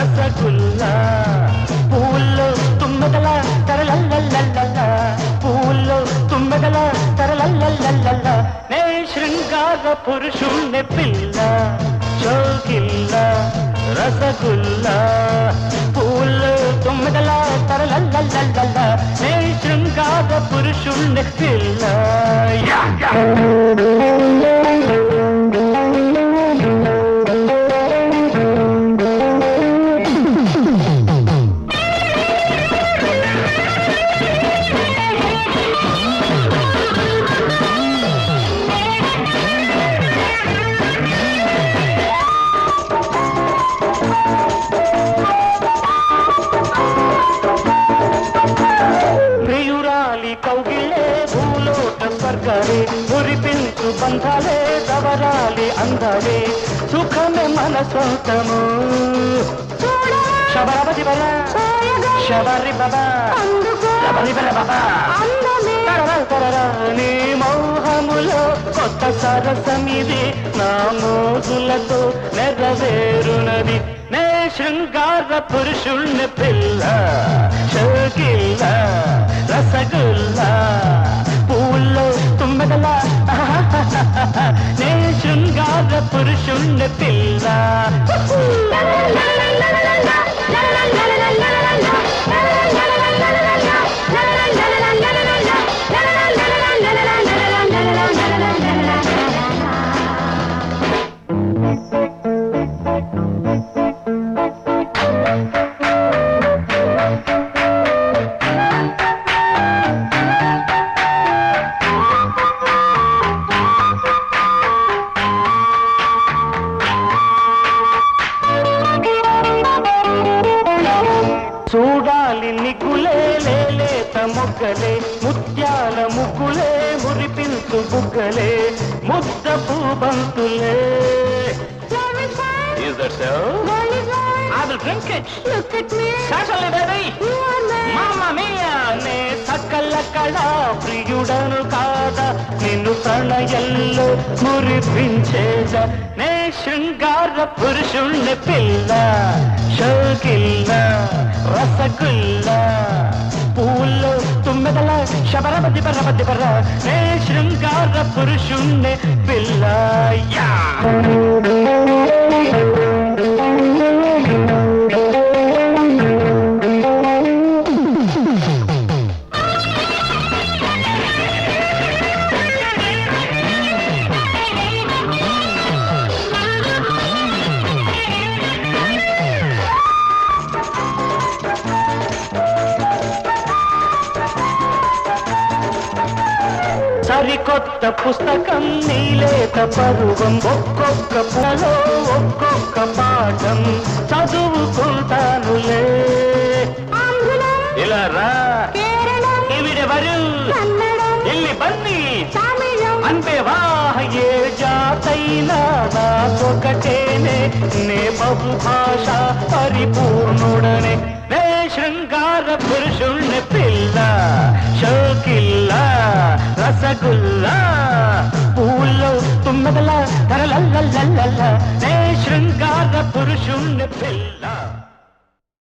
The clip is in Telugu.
రసగుల్లా పూల్లో తుమ్మెదల తరలల్లల్లల్ల పూల్లో తుమ్మెదల తరలల్లల్లల్ల నే శృంగార పురుషుణ్ణి పిల్ల చోకిల్లా రసగుల్లా పూల్లో తుమ్మెదల తరలల్లల్లల్ల నే శృంగార పురుషుణ్ణి పిల్ల కౌగిలే భూలోక స్వర్గాలే మురిపించు బంధాలే దవరాలి అందాలే సుఖమే మన సొంతము శబరబది బల శబరి బాబా శబరి బల బాబా నీ మోహములో కొత్త సరసమిది నా మోజులతో నెరవేరునది నే శృంగార పురుషుణ్ణి పిల్ల షోకిల్లా రసగుల్లా పూల్లో తుమ్మెదల నే శృంగార పురుషుణ్ణి పిల్ల చూడాలి నిగులే లేత మొగ్గలే ముత్యాల ముగ్గులే మురిపించు బుగ్గలే ముద్ద పూబంతులే Is that so? I will drink it. Look at me. Certainly, baby. You are mine. Mamma mia, నే సకల కళా ప్రియుడను కాదా నిన్ను ప్రణయంలో మురిపించేదా నే శృంగార పురుషుణ్ణి పిల్ల షోకిల్లా రసగుల్లా పూల్లో తుమ్మెదల శబరబది బర్రబది బర్ర నే శృంగార పురుషుణ్ణి పిల్ల యా సరికొత్త పుస్తకం నీలేత పరువం ఒక్కొక్క పులో ఒక్కొక్క పాఠం చదువుకుంటానులే ఇలా రా ఇవిడెవరు ఎల్లి బన్ని అన్పేవా ఏ జాతైనా నాకొకటేనే నే బహుభాష పరిపూర్ణుడనే నే శృంగార పురుషుణ్ణి పిల్ల షోకిల్లా రసగుల్లా పూల్లో తుమ్మెదల తరలల్లల్లల్ల నే శృంగార పురుషుణ్ణి పిల్ల